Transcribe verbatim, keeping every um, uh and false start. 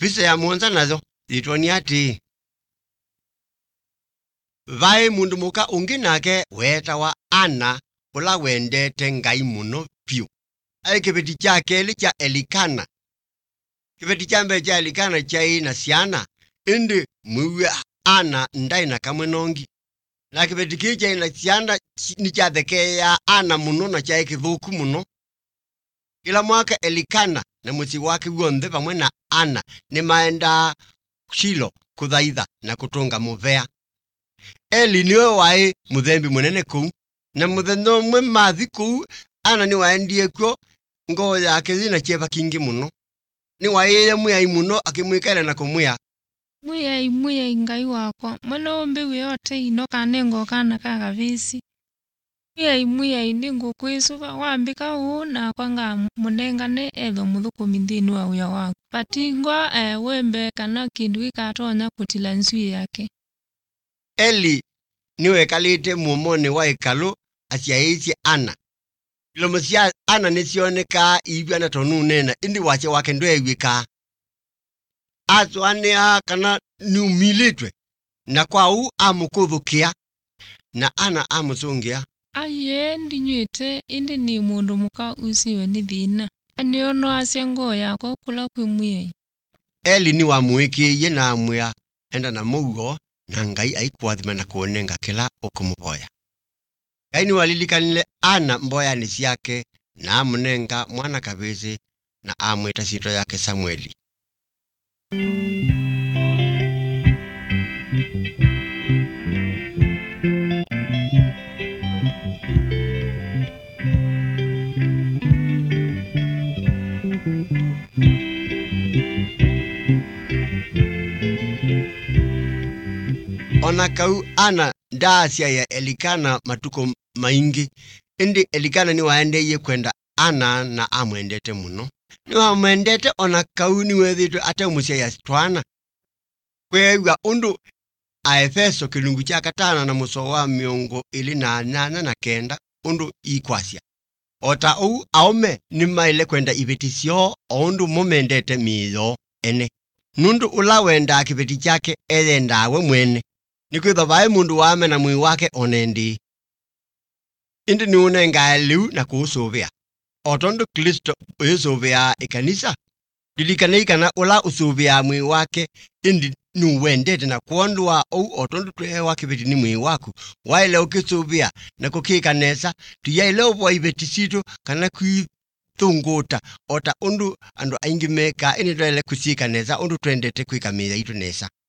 visa ya mwanza nazo itoni ati vai mundu muka ungi nake wetawa Ana ula wendete Ngai muno piu. Ai kibeti chake li cha Elikana. Kibeti chambe cha Elikana chai na siana indi mwiwe Ana ndai na kamwenongi. Na kibeti kicha ina siana ni cha dheke ya Ana muno na chai kithuku muno. Kila mwaka Elikana na musi wake wonde pamwe na Ana ni maenda Shilo kuthaitha na kutunga muvea. Eli niwe wae muthembi munene kuu na mutheno mwe mathi kuu Ana ni waendie kwo ngo yake zina cheva kingi muno. Ni wae muyai muno akimwikala na kumwia muyai muyai Ngai wakwa mwana mbewe yote ino kanengo kana kagavisi. Muyai muyai ningo kwesuva wambika u na kwanga munengane etho muthukumi nthini wa uya waku. Patingwa eh, wembe kana kindu ikatonya kutila nsui yake. Eli niwe kalite muomone wa ikalu asiaisi Ana. Ilomusia Ana nisioneka ibya na tonu nena indi wache wake ndo ewika. Azwania kana niumilitwe na kwa u amukuthukia na Ana amusungia. Aye ndinywete indi ni mundu muka usiwe ni thina. Aniono asiango yako kula kwi muyai. Eli ni wamuikiye na amwia enda na mugo na Ngai aikwathima na kuonenga kila ukumuboya. Ngai ni walilikanile Ana mboya ni siake na amunenga mwana kabezi na amwita sito yake Samueli. Onakau Ana ndasia ya Elikana matuko maingi. Indi Elikana ni waendeye kwenda Ana na amwendete muno. Ni wamwendete onakau ni wethitu ate umusia ya Stwana. Kwewa undu a Efeso kilungu cha katana na muso wa miongo ili na nana na kenda undu ikwasia. Ota u aume ni maile kwenda ibetisio undu mumendete miyo ene. Nundu ula wenda akibeti chake ele ndawe mwene. Nikwitha vai mundu wame na mwi wake onendi. Indi ni unenga liu na kuusuvia. Otondo Kristo usuvia ikanisa. Dilikanei na ula usuvia mwi wake indi nuwendete na kuondua au otondo tuhe wake beti ni mwi waku. Waile ukisuvia na kukika nesa tuyaile uwa ibetisito kana kui thunguta. Ota undu andu aingi meka ini tuele kusika nesa undu tuendete kuikamia itu nesa.